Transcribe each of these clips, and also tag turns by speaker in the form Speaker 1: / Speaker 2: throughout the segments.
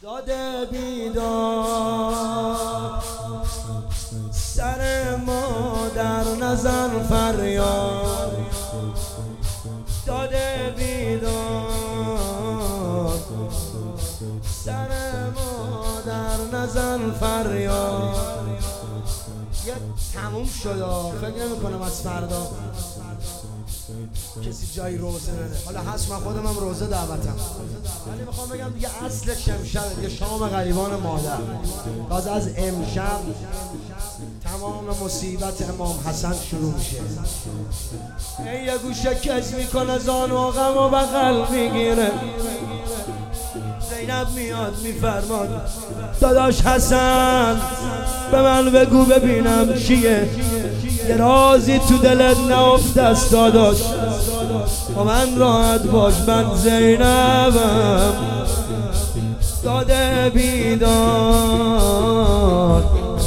Speaker 1: داده بیدار سر مادر نزن فریاد، داده بیدار سر مادر نزن فریاد. یه تموم شد، فکر نمی کنم از فردا کسی جایی روزه بده. حالا هست، من خودم هم روزه دعوتم، ولی میخوام بگم دیگه اصل شمشب دیگه شام غریبان مادر. باز از امشب تمام مصیبت امام حسن شروع میشه. این یه گوشه کج میکنه، زانو غم و بغل میگیره. زینب میاد میفرماد داداش حسن به من بگو ببینم چیه، یه رازی تو دلت نافته است داداش، با من راحت باش، من زینبم. داده بیدار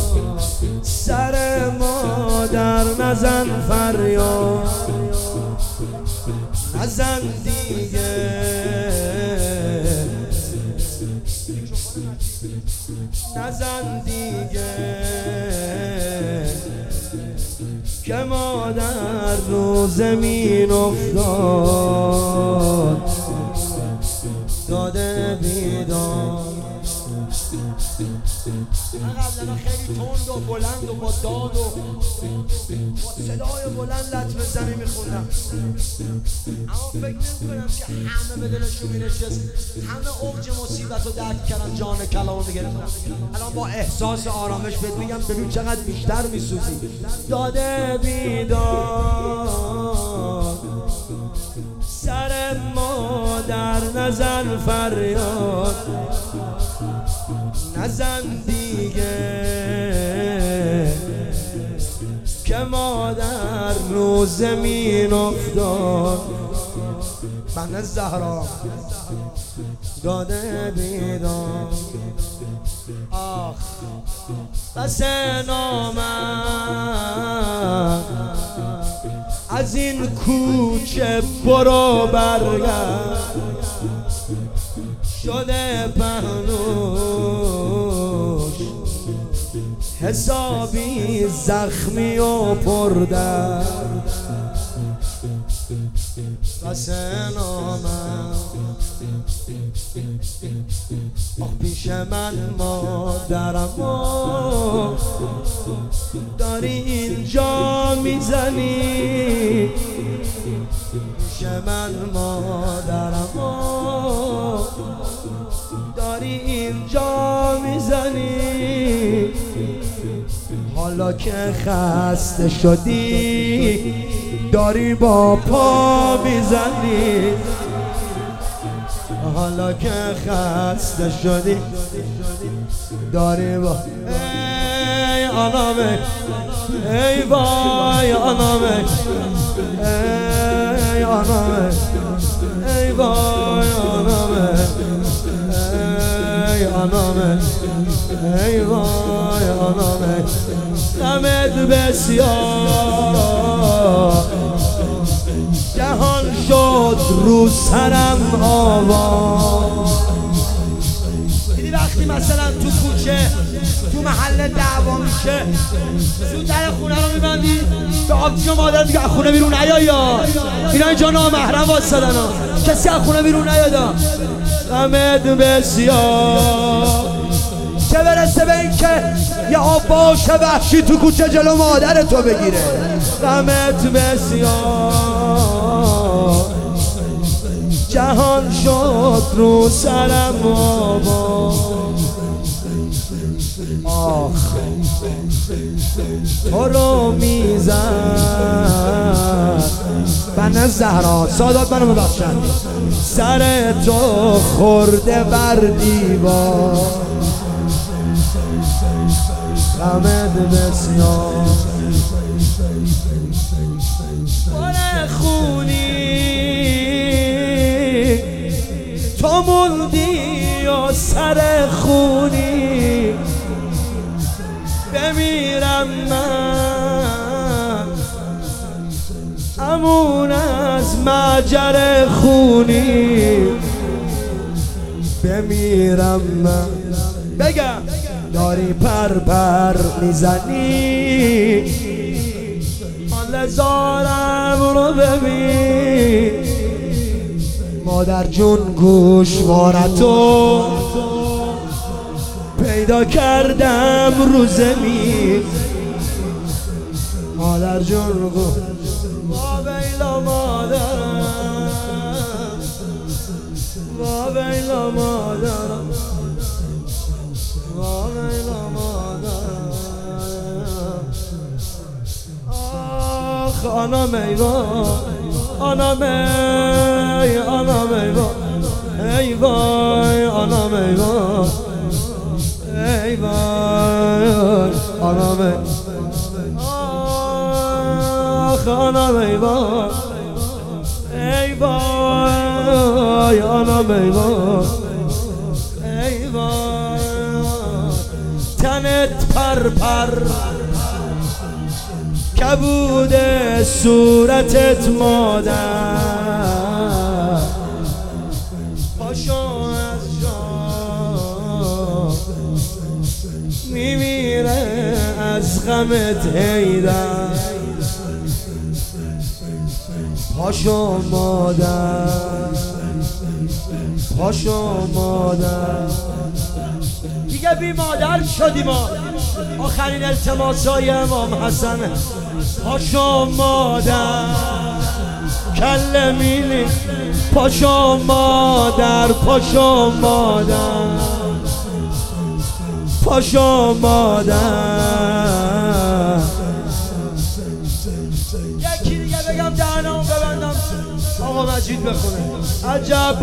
Speaker 1: سر مادر نزن فریاد، نزن دیگه، نزن دیگه که مادر رو زمین افتاد. داده بیدار من قبلا خیلی تند و بلند و با داد و با صدای بلند لطمه زنی میخوندم، اما فکر نمی‌کنم که همه به دلشون می‌نشست. همه اوج مصیبت رو درک کردن، جان کلامو می‌گرفتن. الان با احساس آرامش بهت میگم ببین چقدر بیشتر میسوزی. داده بیدار سر مادر نزن فریاد، نزن دیگه که مادر رو زمین افتاد. بنده زهرا داده بیدار آخ بس نامم از این کوچه برو برگرد، شده پهنوش حسابی زخمی و پردرد. بس نامم آخ پیش من مادرم و داری اینجا میزنی، پیش من مادرم و داری اینجا میزنی. حالا که خسته شدی داری با پا میزنی، حالا که خسته شدی داری با ای آنامه، ای وای آنامه، ای آنامه، ای وای آنامه، ای آنامه، ای وای آنامه. غمت بسیار جهان شد رو سرم آواز. دیدی وقتی مثلا تو کوچه تو محله دعوا میشه زود در خونه رو میبندی به آبجی مادر دیگه از خونه بیرون نیا، اینا اینجا نامحرم واسدن ها، کسی از خونه بیرون نیادا. غمت بسیار چه برسه به این که یه آب باشه وحشی تو کوچه جلو مادر تو بگیره. غمت بسیار جهان شد رو سرم آواز. آخ تو رو میزن بنده زهرا سادات منو ببخشن، سر تو خورده بر دیوار. غمت بسیار باره خونی تو موندی و سر خونی، بمیرم من امون از مجر خونی، نمیرم من. بگم داری پر میزنی حال زارم رو ببین، مادر جون گوشوارتو پیدا کردم رو زمین. مادر جون ویلا مادرم، ویلا مادرم، ویلا مادرم. آخ آنام ایوان، آنام ای، آنام ایوان، ای وای آنام ایوان، ای وای آنام ای، آخ آنام ایوان، ای وای آنام ایوان، ای وای. تنت پر کبود صورتت مادر، پاشو از جا میمیره از غمت هیدر. پاشو مادر، پاشو مادر. دیگه بی مادر شدی ما، آخرین التماسای امام حسن. پاشو مادر کلمینی، پاشو مادر، پاشو مادر، پاشو مادر. یکی دیگه بگم دهنمو ببندم آقا مجید بخونه. عجب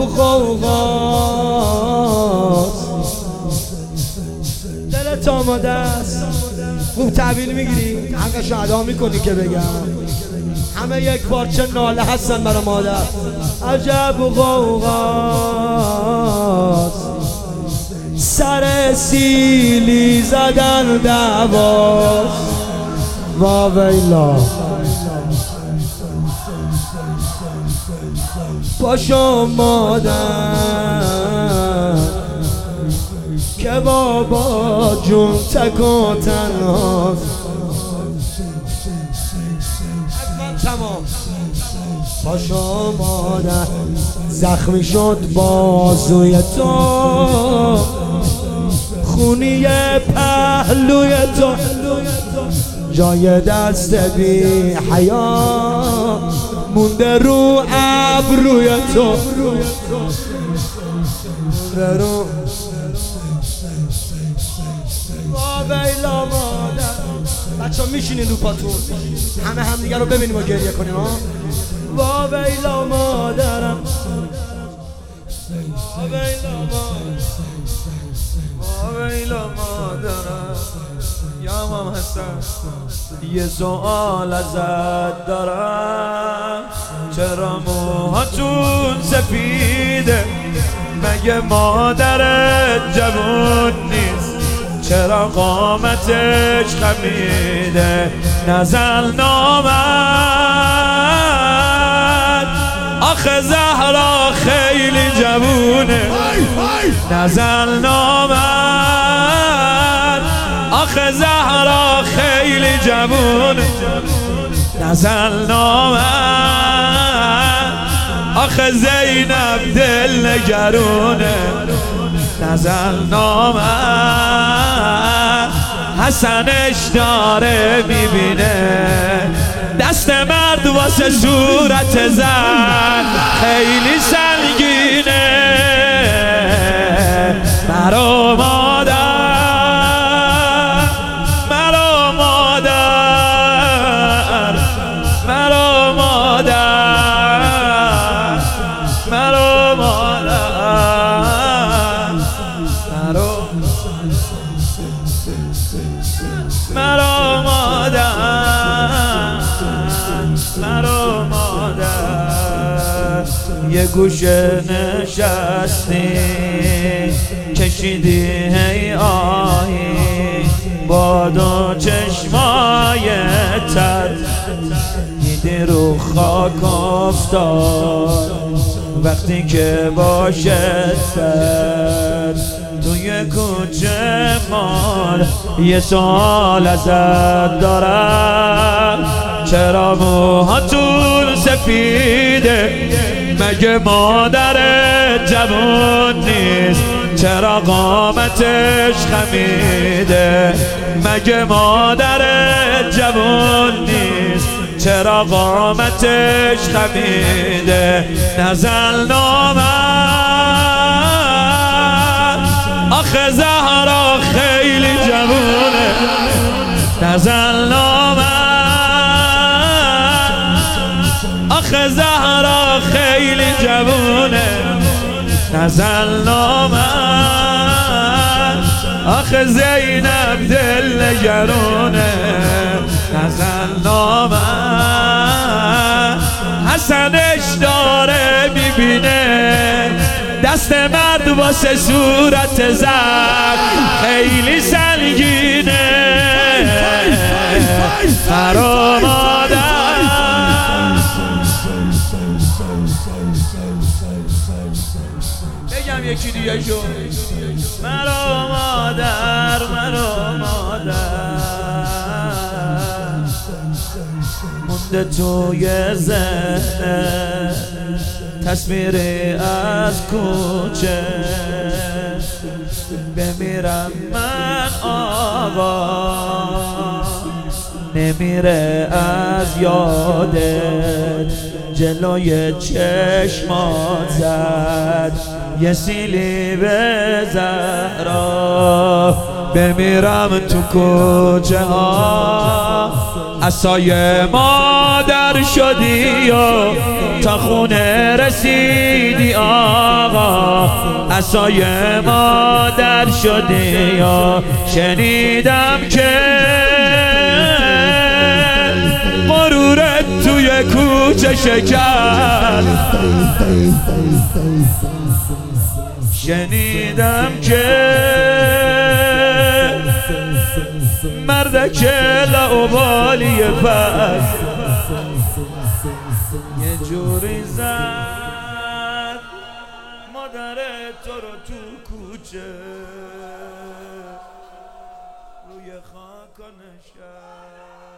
Speaker 1: غوغاست دلت آماده است. خوب تحویل میگیری؟ حقشو ادا میکنی که بگم همه یک پارچه ناله هستن برای مادر. عجب غوغاست سر سیلی زدن دعواست. واویلا پاشو مادر که بابا جون تک و تنهاست. تمام. پاشو مادر زخمی شد بازوی تو، خونی پهلوی تو، جای دست بی حیا مونده رو ابروی تو، مونده رو ویلا مادر. بچه ها میشینین رو پاتون همه همدیگه رو ببینیم و گریه کنیم ها. ویلا مادرم، ویلا مادرم، ویلا مادرم. یا امام حسن یه سوال ازت دارم، چرا موهاتون سفیده؟ مگه مادرت جوون نیست؟ چرا قامتش خمیده؟ نزل نامد آخه زهرا خیلی جوونه. نزل نامد آخه زهرا خیلی جوونه. نزل نامد آخه زینب دل نگرونه. نزل نامد حسنش داره میبینه، دست مرد واسه صورت زن خیلی سنگینه. مرا مادر، مرا مادر، مرا مادر، مرا مادر، مرا مادر، مرا مادر. یه گوشه نشستی کشیدی هی آهی با دو چشمای تر، دیدی رو خاک افتاد
Speaker 2: وقتی که باشه سر توی کوچه مال یه سوال ازت دارم چرا موهاتون سفیده مگه مادر جوان نیست چرا قامتش خمیده مگه مادر جوان نیست چرا قامتش خمیده نزل نامم آخه زهرا خیلی جوونه نزل نامم آخه زهرا خیلی جوونه نزل نامم آخه زینب دل نگرونه نزل نامم حسنش داره میبینه دست مرد واسه صورت زد خیلی سنگینه مرا مادر بگم یکی دیگه شو مرا مادر مونده توی ذهن تصویری از کوچه بمیرم من آقا نمیره از یادت جلوی چشمات زد یه سیلی به زهرا بمیرم تو کوچه ها عصای مادر شدی و تا خونه رسیدی آقا عصای مادر شدی و شنیدم که غرورت توی کوچه شکر شنیدم که مردک لعبالی پس یه جوری زد مادر تو رو تو کوچه روی خاک نشست